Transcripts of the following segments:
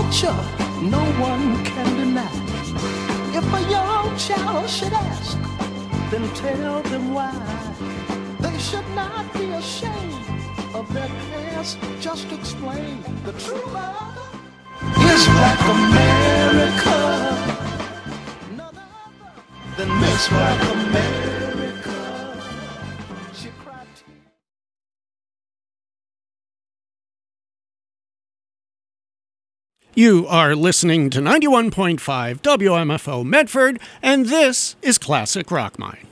culture no one can deny. If a young child should ask, then tell them why. They should not be ashamed of their past. Just explain the true love is Black America. None other than Miss Black America. She cried tears. You are listening to 91.5 WMFO Medford, and this is Classic Rock Mine.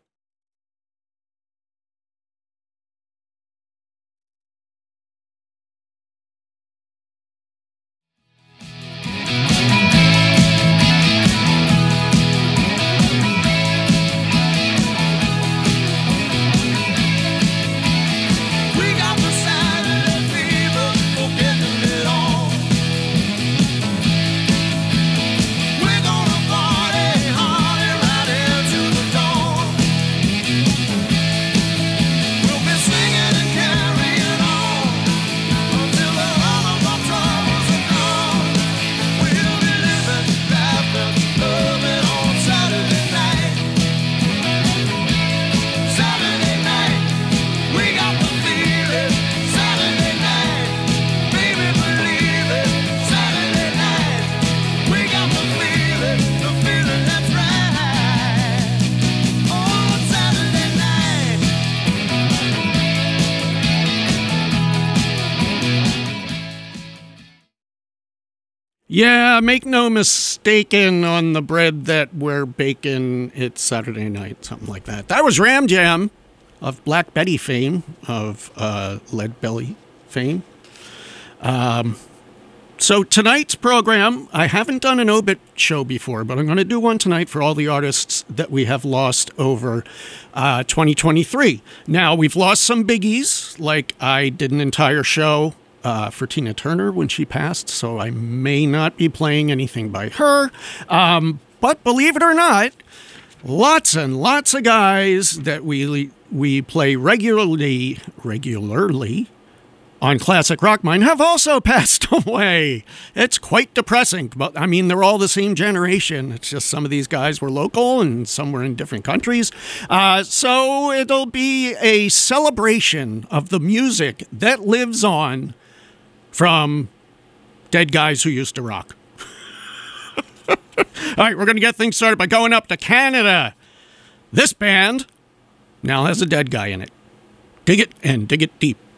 Yeah, make no mistaken on the bread that we're baking. It's Saturday night, something like that. That was Ram Jam of Black Betty fame, of Lead Belly fame. So tonight's program, I haven't done an obit show before, but I'm going to do one tonight for all the artists that we have lost over 2023. Now, we've lost some biggies, like I did an entire show for Tina Turner when she passed, so I may not be playing anything by her. But believe it or not, lots and lots of guys that we play regularly on Classic Rock Mine have also passed away. It's quite depressing, but I mean, they're all the same generation. It's just some of these guys were local and some were in different countries. So it'll be a celebration of the music that lives on from dead guys who used to rock. All right, we're going to get things started by going up to Canada. This band now has a dead guy in it. Dig it and dig it deep.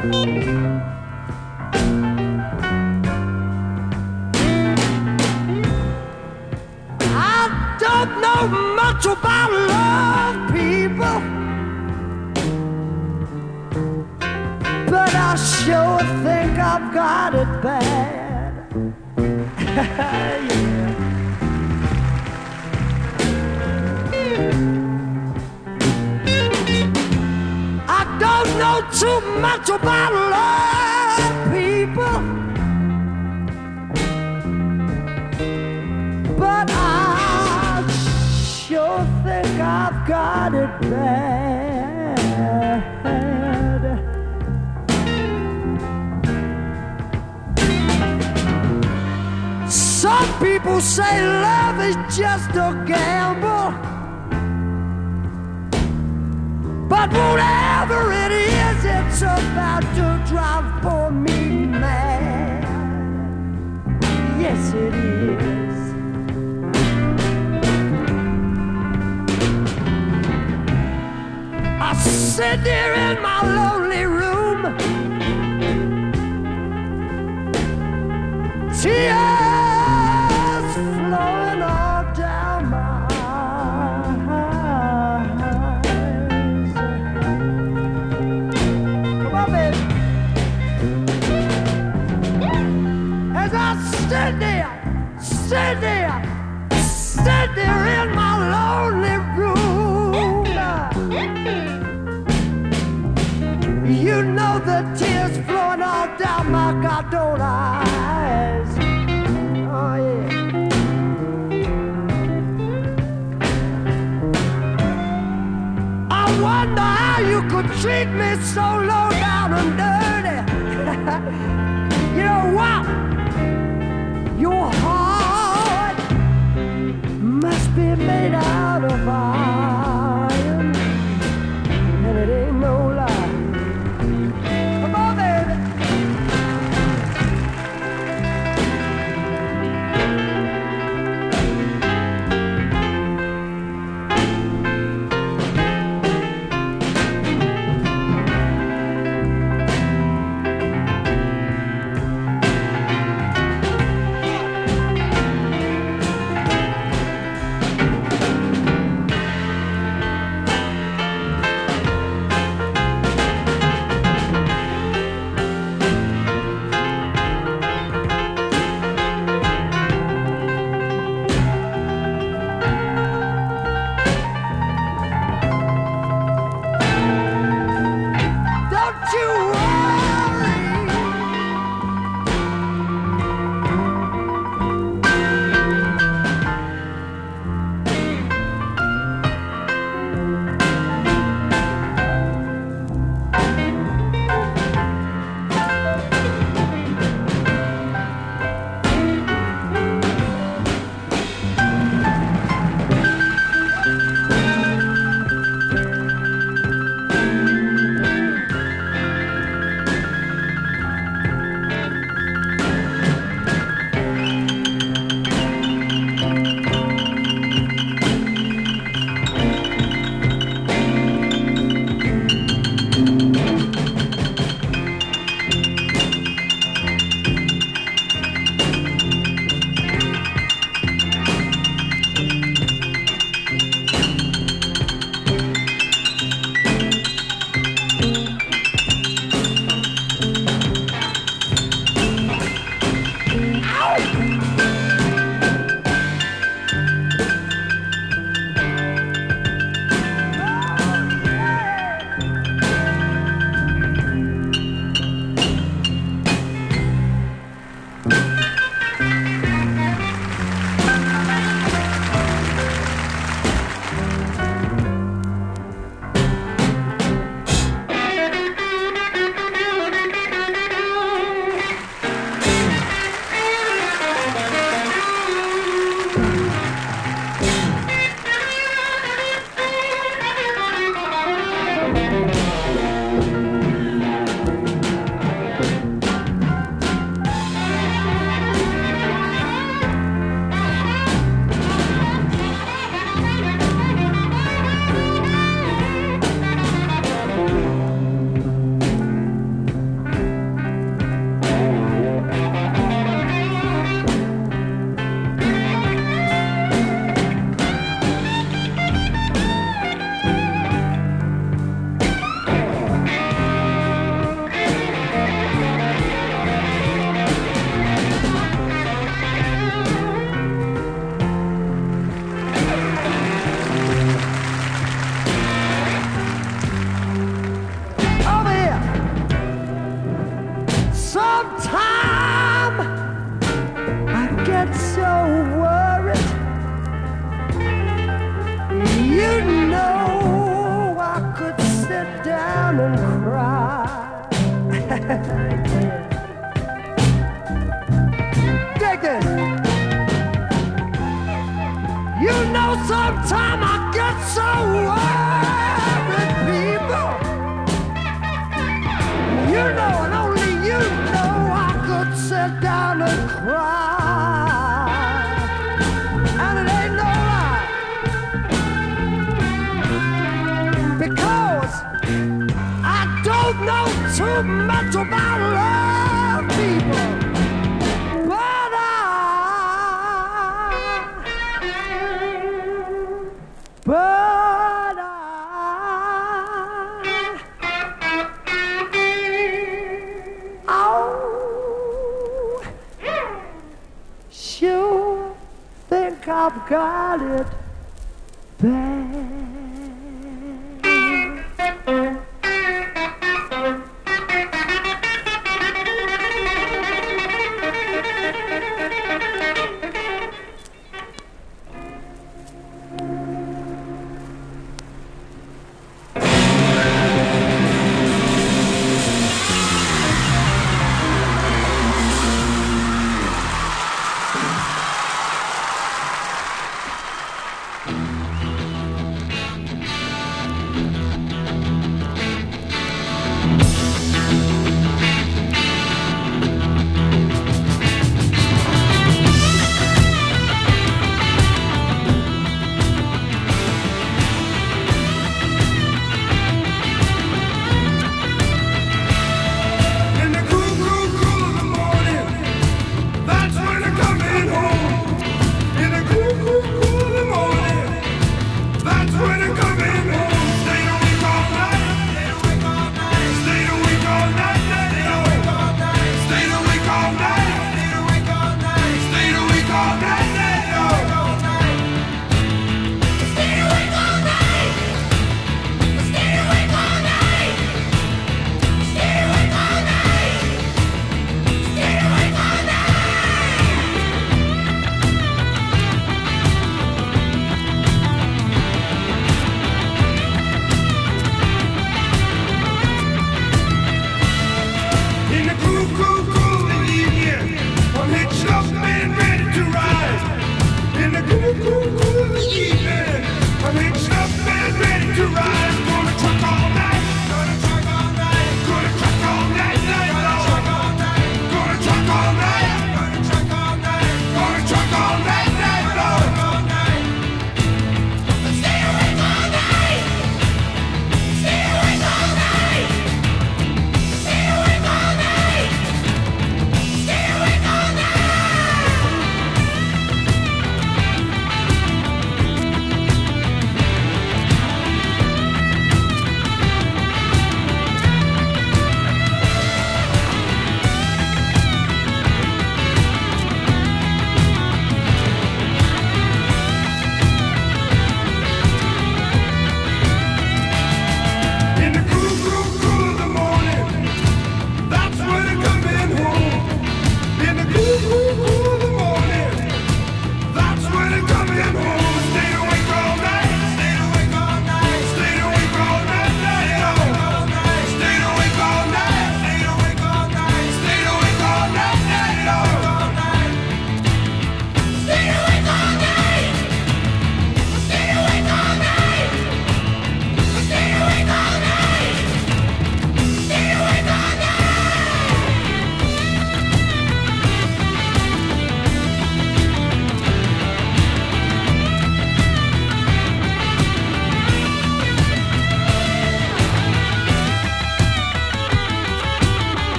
I don't know much about love, people, but I sure think I've got it bad. Yeah. I don't know too much about love, people, but I sure think I've got it bad. Some people say love is just a gamble, but whatever it is, it's about to drive poor me mad. Yes, it is. I sit there in my lonely room, tears flowing all down my eyes. Come on, baby. As I sit there in my lonely room, you know the tears flowing all down my goddamn eyes. Oh yeah. I wonder how you could treat me so low down and dirty. You know what? Your heart must be made out of iron, and it ain't no lie. Come on, baby. Dig this. You know, sometime I get so worried, people. You know, and only you know I could sit down and cry. And it ain't no lie. Because I don't know too much about love, people. But oh, sure think I've got it bad.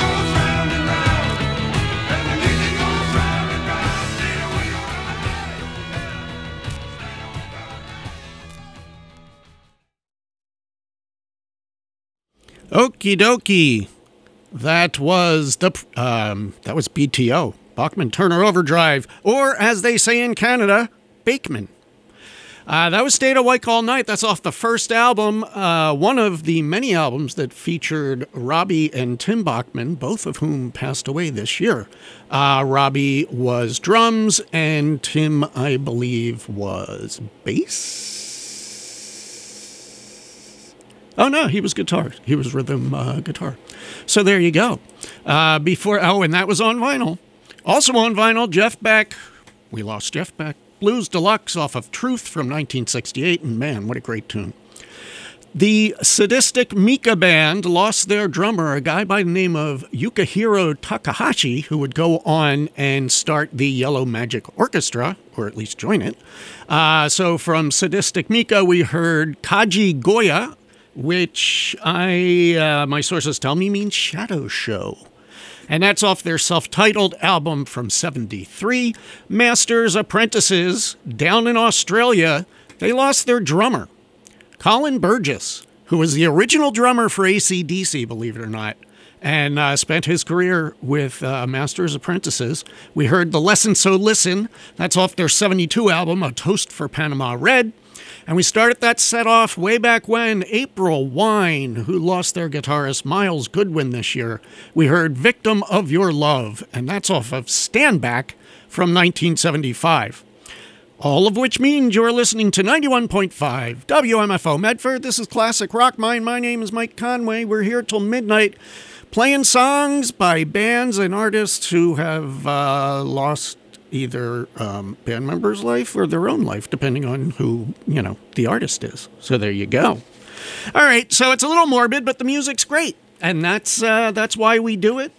Okie dokie. That was BTO, Bachman Turner Overdrive, or as they say in Canada, Bakeman. That was Stayed Awake All Night. That's off the first album, one of the many albums that featured Robbie and Tim Bachman, both of whom passed away this year. Robbie was drums, and Tim, I believe, was bass. Oh, no, he was guitar. He was rhythm guitar. So there you go. And that was on vinyl. Also on vinyl, Jeff Beck. We lost Jeff Beck. Blues Deluxe off of Truth from 1968. And man, what a great tune. The Sadistic Mika Band lost their drummer, a guy by the name of Yukihiro Takahashi, who would go on and start the Yellow Magic Orchestra, or at least join it. So from Sadistic Mika, we heard Kaji Goya, which my sources tell me means shadow show. And that's off their self-titled album from 73. Masters Apprentices, down in Australia, they lost their drummer, Colin Burgess, who was the original drummer for AC/DC, believe it or not, and spent his career with Masters Apprentices. We heard The Lesson So Listen. That's off their 72 album, A Toast for Panama Red. And we started that set off way back when April Wine, who lost their guitarist Miles Goodwin this year. We heard Victim of Your Love, and that's off of Stand Back from 1975. All of which means you're listening to 91.5 WMFO Medford. This is Classic Rock Mine. My name is Mike Conway. We're here till midnight playing songs by bands and artists who have lost either band members' life or their own life, depending on who, the artist is. So there you go. All right, so it's a little morbid, but the music's great. And that's why we do it,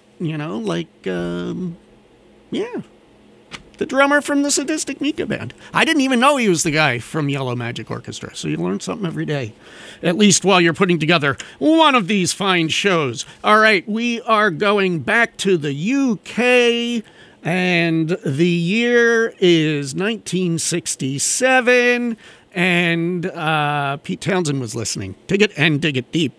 The drummer from the Sadistic Mika Band. I didn't even know he was the guy from Yellow Magic Orchestra, so you learn something every day, at least while you're putting together one of these fine shows. All right, we are going back to the UK, and the year is 1967, and Pete Townsend was listening. Dig it and dig it deep.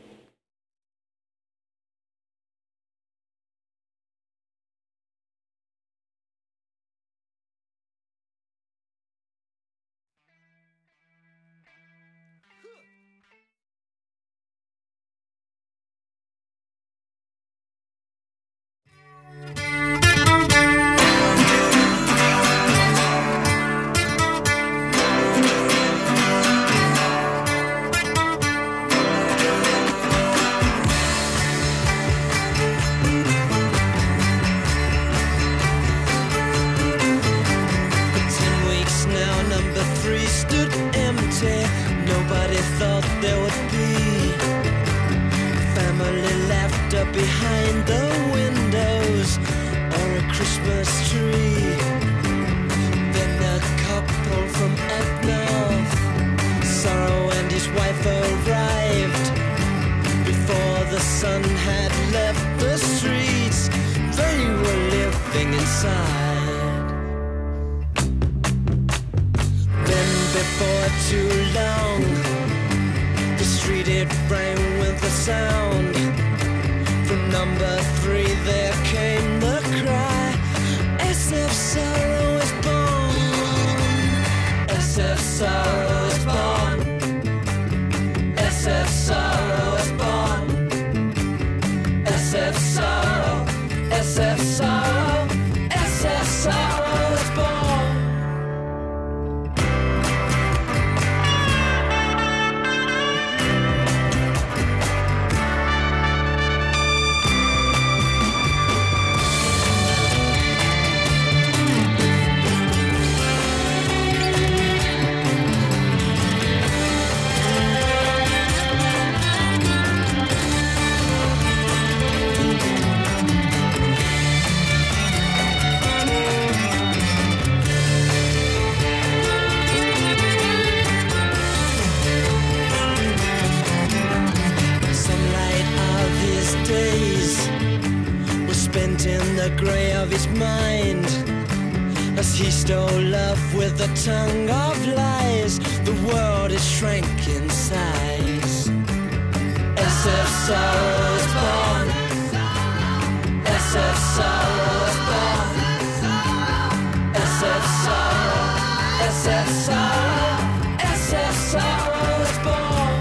bent in the grey of his mind. As he stole love with the tongue of lies, the world is shrank in size. SF Sorrow is born. SF Sorrow is born. SF Sorrow, SF Sorrow, SF Sorrow is born.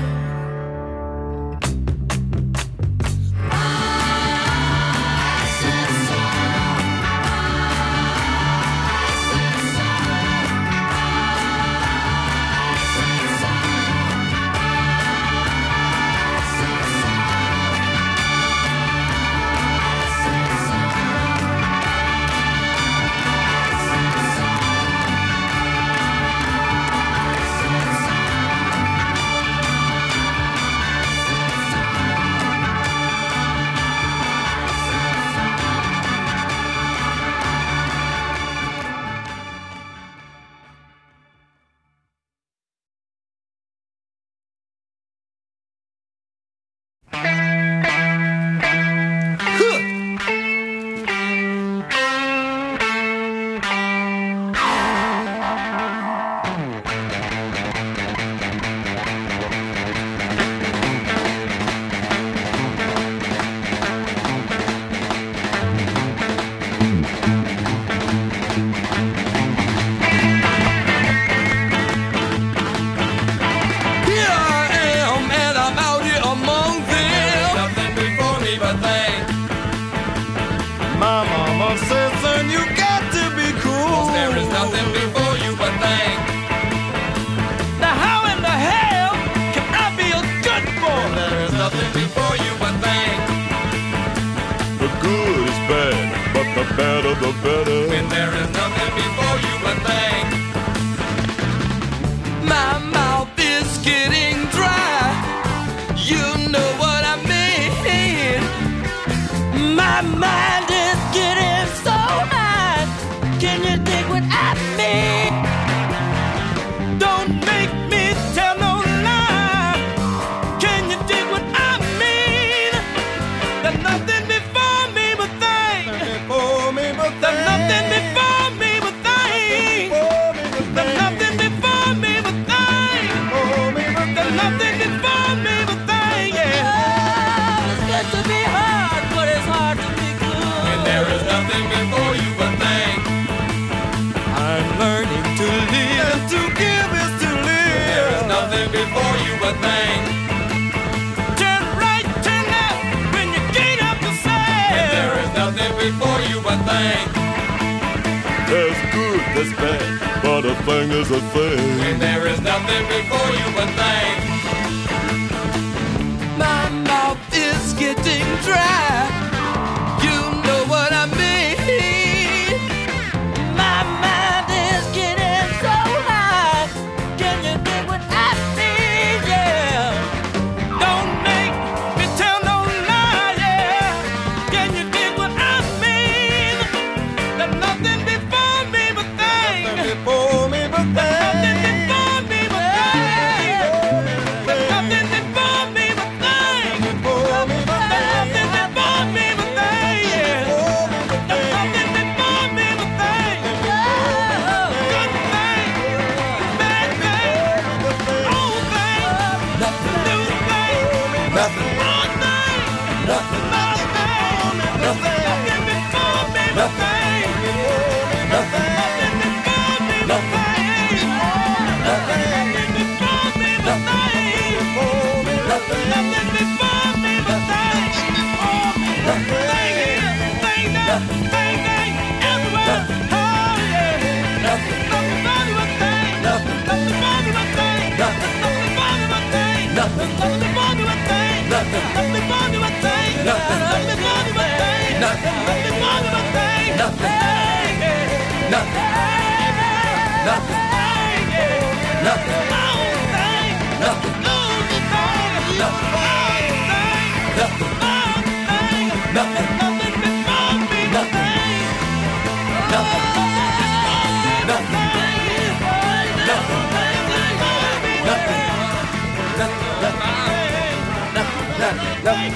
Nothing.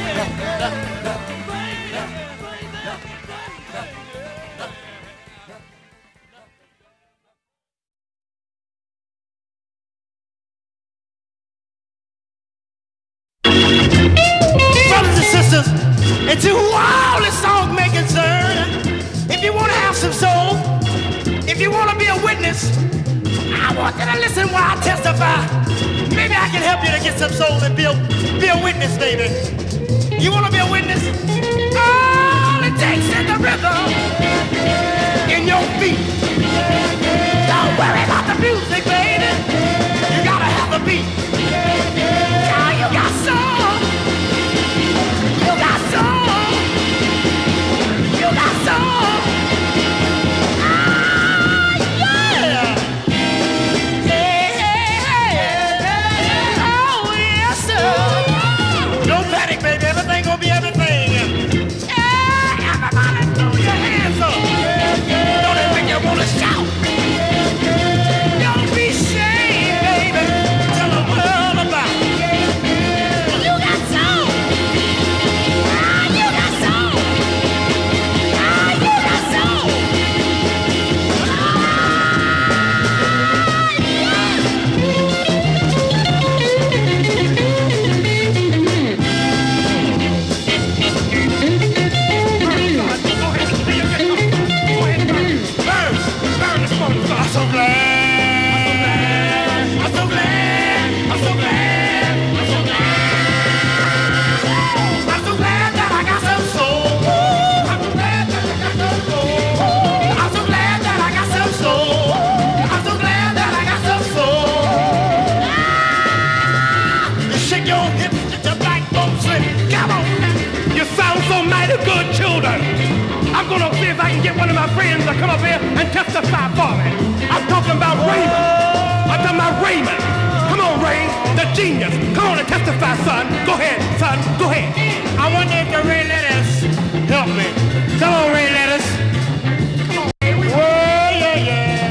Brothers and sisters, and to all the song may concern, if you want to have some soul, if you want to be a witness, I want you to listen while I testify. Maybe I can help you to get some soul and be a witness, baby. You want to be a witness? All it takes is the rhythm in your feet. Don't worry about the music, baby. You gotta have the beat. Now you got soul. You got soul. You got soul. Ah, yeah. Yeah. Oh, yes, sir. Don't panic, baby. Everything gonna be everything. Yeah, everybody throw your hands up. Don't it make you wanna shout? Don't be ashamed, baby. Tell the world about it. You got soul. Ah, you got soul. Ah, you got soul. Burn the phone. I'm so glad. I'm so glad. I'm so glad. I'm so glad. I'm so glad that I got some soul. I'm so glad that I got some soul. I'm so glad that I got some soul. I'm so glad that I got some soul. You shake your hips, get your backbone slip. Come on. You sound so mighty good, children. I'm gonna see if I can get one of my friends to come up here and testify for me. I'm talking about Raymond. I'm talking about Raymond. Come on, Ray, the genius. Come on and testify, son. Go ahead, son. Go ahead. I wonder if the Ray Letters help me. Come on, Ray Letters. Come on. Whoa, yeah, yeah.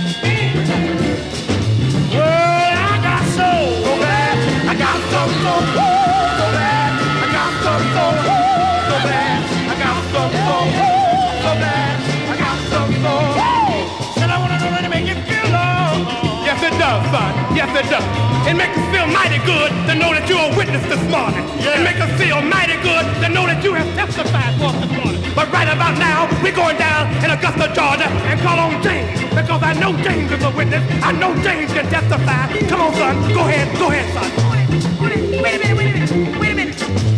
Whoa, I got soul. So bad. I got some soul. So bad. I got some soul. So bad. I got some soul. So bad. I got some soul. Said I wanna know how to make you feel love. Yes, it does, son. Yes, it does. It makes us feel mighty good to know that you're a witness this morning. Yeah. It makes us feel mighty good to know that you have testified for us this morning. But right about now, we're going down in Augusta, Georgia, and call on James, because I know James is a witness. I know James can testify. Come on, son. Go ahead, son. Wait a minute. Wait a minute. Wait a minute.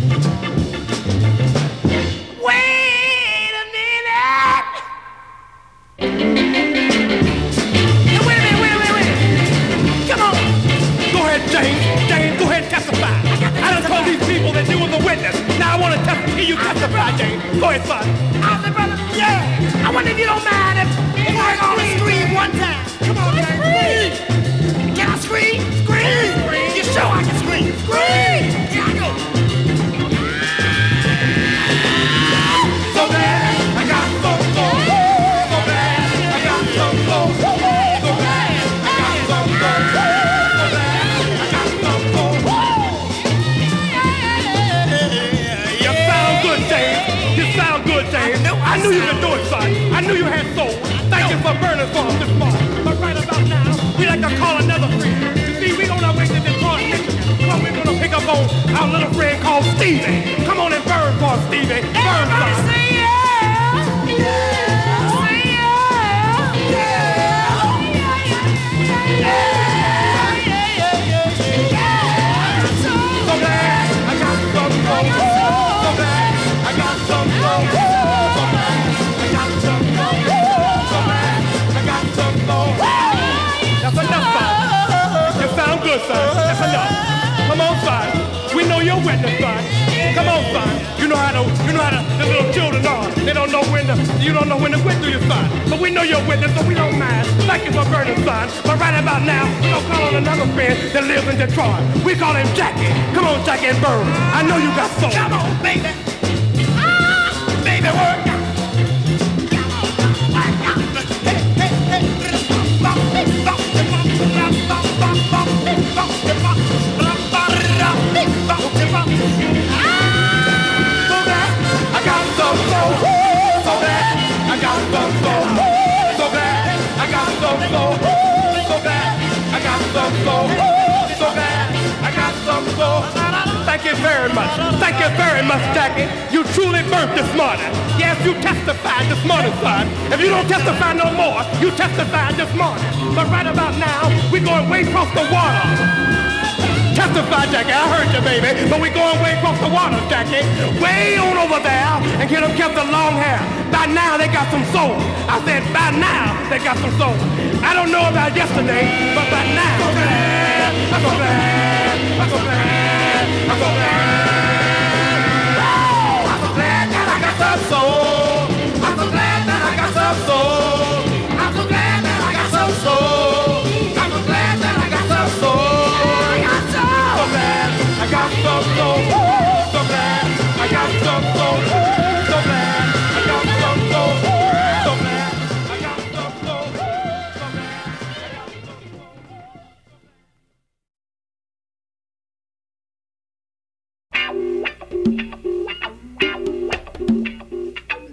Come on. Go ahead, James. James, go ahead and testify. I done told these people that you was a witness. Now I want to hear you testify, James. Go ahead, son. Brother. Yeah. I wonder if you don't mind if I only scream one time. Come on, James. Can I scream? Scream. You sure I can scream? Scream. Here I go. So bad, I got some soul. So bad, I got some soul. So bad, I got some soul. So bad, I got some soul. You sound good, James. You sound good, James. I knew you could do it, son. I knew you had soul. Thank you for burning for us this morning. But right about now, we like to call another friend. You see, we on our way to Detroit, Michigan. But we're gonna pick up on our little friend called Stevie. Come on and burn for us, Stevie. Burn for us. Say yeah. Yeah. Say yeah. Yeah. So glad I got some soul. So glad I got some soul. So glad I got some soul. So glad I got some soul. That's enough, son. You sound good, son. That's enough. Come on, son. We know you're witness, son. Come on, son. You know how the little children are. They don't know when to quit, do you, son? But we know you're witness, so we don't mind. Thank you for burning, son. But right about now, we're gonna call on another friend that lives in Detroit. We call him Jackie. Come on, Jackie, and burn. I know you got soul. Come on, baby. Baby, work out. So bad, I got some soul. So soul. Thank you very much. Thank you very much, Jackie. You truly burnt this morning. Yes, you testified this morning, son. If you don't testify no more, you testified this morning. But right about now, we're going way across the water. Testify, Jackie. I heard you, baby. But we're going way across the water, Jackie. Way on over there and get them kept the long hair. By now, they got some soul. I said, by now, they got some soul. I don't know about yesterday, but by now. I'm so glad. I'm so glad. I'm so glad. I'm so glad. Oh, I'm so glad that I got some soul. I'm so glad that I got some soul. I'm so glad that I got some soul. I'm so glad that I got some soul. So glad I got some soul. So glad I got some soul. So glad I got some soul. So glad I got some soul. So glad I got some soul.